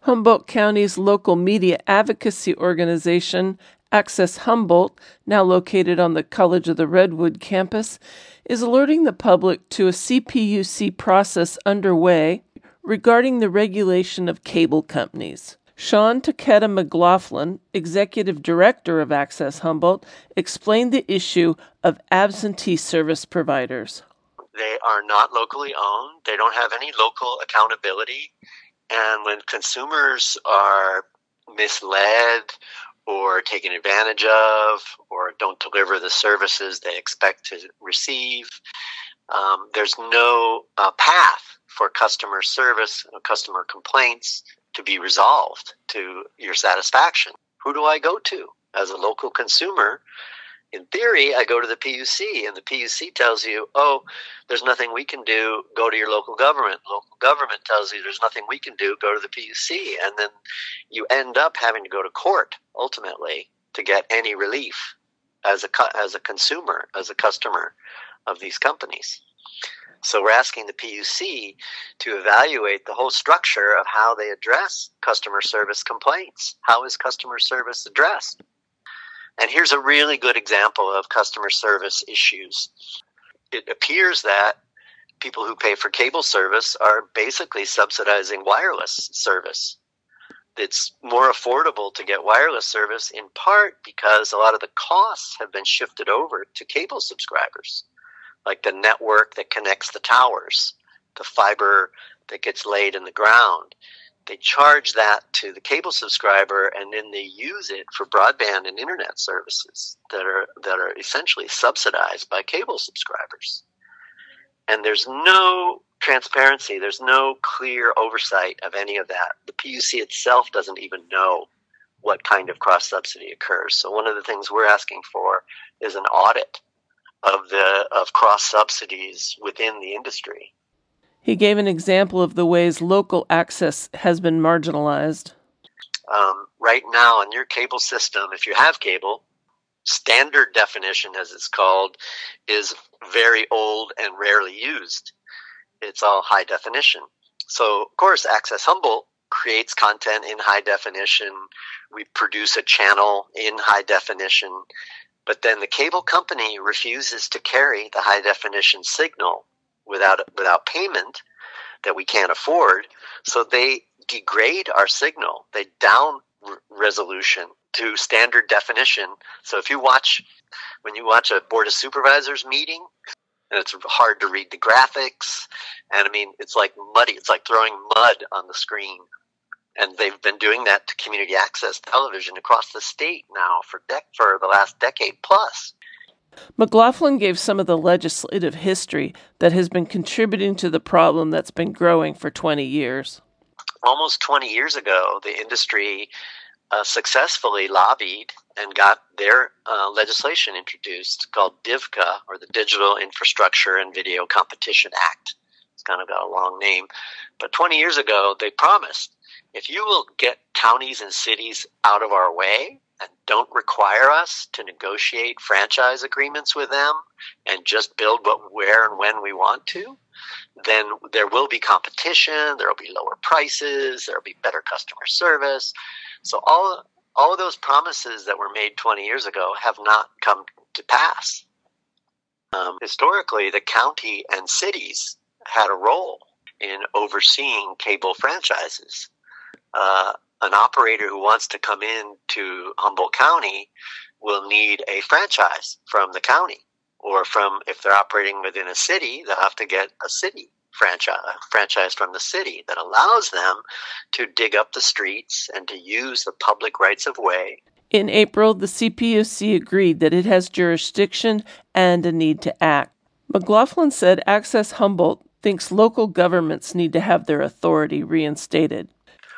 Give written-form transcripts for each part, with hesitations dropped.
Humboldt County's local media advocacy organization, Access Humboldt, now located on the College of the Redwood campus, is alerting the public to a CPUC process underway regarding the regulation of cable companies. Sean Takeda McLaughlin, executive director of Access Humboldt, explained the issue of absentee service providers. They are not locally owned. They don't have any local accountability. And when consumers are misled or taken advantage of or don't deliver the services they expect to receive, there's no path for customer service, customer complaints to be resolved to your satisfaction. Who do I go to as a local consumer? In theory, I go to the PUC, and the PUC tells you, oh, there's nothing we can do, go to your local government. Local government tells you there's nothing we can do, go to the PUC. And then you end up having to go to court, ultimately, to get any relief as a consumer, as a customer of these companies. So we're asking the PUC to evaluate the whole structure of how they address customer service complaints. How is customer service addressed? And here's a really good example of customer service issues. It appears that people who pay for cable service are basically subsidizing wireless service. It's more affordable to get wireless service in part because a lot of the costs have been shifted over to cable subscribers, like the network that connects the towers, the fiber that gets laid in the ground. They charge that to the cable subscriber, and then they use it for broadband and internet services that are essentially subsidized by cable subscribers. And there's no transparency. There's no clear oversight of any of that. The PUC itself doesn't even know what kind of cross-subsidy occurs. So one of the things we're asking for is an audit of cross-subsidies within the industry. He gave an example of the ways local access has been marginalized. Right now on your cable system, if you have cable, standard definition, as it's called, is very old and rarely used. It's all high definition. So, of course, Access Humboldt creates content in high definition. We produce a channel in high definition. But then the cable company refuses to carry the high definition signal without payment that we can't afford. So they degrade our signal. They down resolution to standard definition. So when you watch a Board of Supervisors meeting, and it's hard to read the graphics, and I mean, it's like muddy. It's like throwing mud on the screen. And they've been doing that to community access television across the state now for the last decade plus. McLaughlin gave some of the legislative history that has been contributing to the problem that's been growing for 20 years. Almost 20 years ago, the industry successfully lobbied and got their legislation introduced called DIVCA, or the Digital Infrastructure and Video Competition Act. It's kind of got a long name. But 20 years ago, they promised, if you will get counties and cities out of our way and don't require us to negotiate franchise agreements with them and just build what, where, and when we want to, then there will be competition, there will be lower prices, there will be better customer service. So all of those promises that were made 20 years ago have not come to pass. Historically, the county and cities had a role in overseeing cable franchises. An operator who wants to come in to Humboldt County will need a franchise from the county, or if they're operating within a city, they'll have to get a city franchise from the city that allows them to dig up the streets and to use the public rights of way. In April, the CPUC agreed that it has jurisdiction and a need to act. McLaughlin said Access Humboldt thinks local governments need to have their authority reinstated.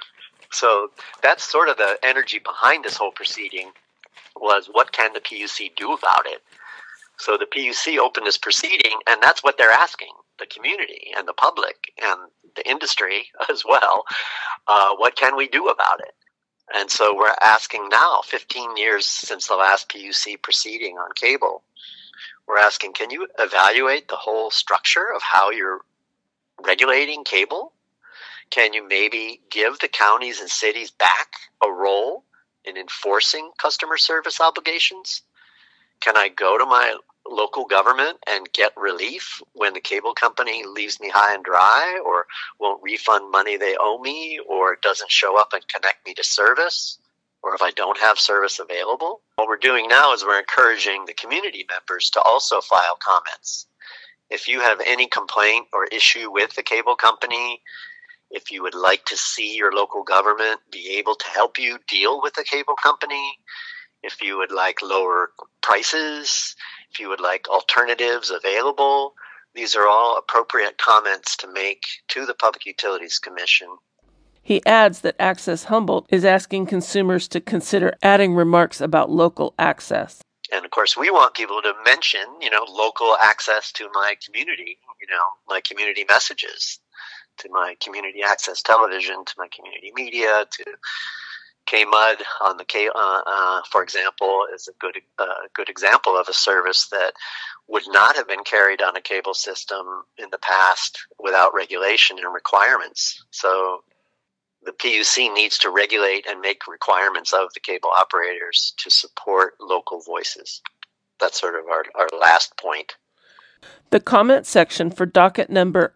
So that's sort of the energy behind this whole proceeding, was what can the PUC do about it? So the PUC opened this proceeding, and that's what they're asking the community and the public and the industry as well. What can we do about it? And so we're asking now, 15 years since the last PUC proceeding on cable, we're asking, can you evaluate the whole structure of how you're regulating cable? Can you maybe give the counties and cities back a role in enforcing customer service obligations? Can I go to my local government and get relief when the cable company leaves me high and dry, or won't refund money they owe me, or doesn't show up and connect me to service, or if I don't have service available? What we're doing now is we're encouraging the community members to also file comments. If you have any complaint or issue with the cable company, if you would like to see your local government be able to help you deal with the cable company, if you would like lower prices, if you would like alternatives available, these are all appropriate comments to make to the Public Utilities Commission. He adds that Access Humboldt is asking consumers to consider adding remarks about local access. And of course, we want people to mention, local access to my community, my community messages, to my community access television, to my community media, to KMUD on the for example, is a good example of a service that would not have been carried on a cable system in the past without regulation and requirements. So the PUC needs to regulate and make requirements of the cable operators to support local voices. That's sort of our last point. The comment section for docket number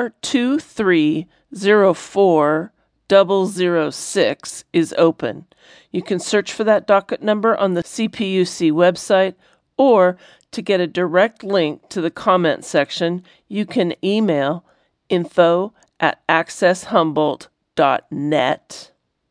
R2304006 is open. You can search for that docket number on the CPUC website, or to get a direct link to the comment section, you can email info@accesshumboldt.net.